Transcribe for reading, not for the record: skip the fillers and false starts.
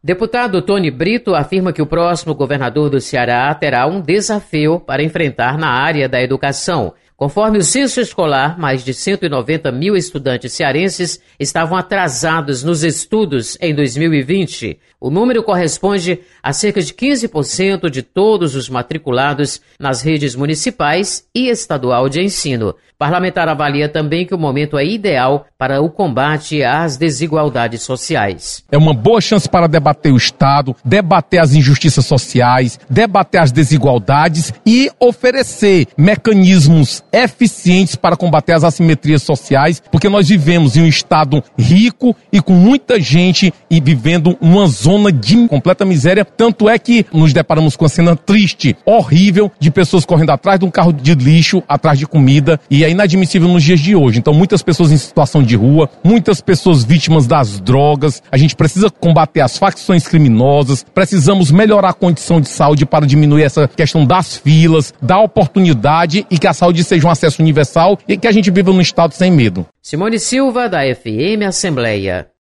Deputado Tony Brito afirma que o próximo governador do Ceará terá um desafio para enfrentar na área da educação. Conforme o censo escolar, mais de 190 mil estudantes cearenses estavam atrasados nos estudos em 2020. O número corresponde a cerca de 15% de todos os matriculados nas redes municipais e estadual de ensino. O parlamentar avalia também que o momento é ideal para o combate às desigualdades sociais. É uma boa chance para debater o Estado, debater as injustiças sociais, debater as desigualdades e oferecer mecanismos eficientes para combater as assimetrias sociais, porque nós vivemos em um Estado rico e com muita gente e vivendo uma zona de completa miséria, tanto é que nos deparamos com a cena triste, horrível, de pessoas correndo atrás de um carro de lixo, atrás de comida, e é inadmissível nos dias de hoje. Então, muitas pessoas em situação de rua, muitas pessoas vítimas das drogas, a gente precisa combater as facções criminosas, precisamos melhorar a condição de saúde para diminuir essa questão das filas, dar oportunidade e que a saúde seja um acesso universal e que a gente viva num Estado sem medo. Simone Silva, da FM Assembleia.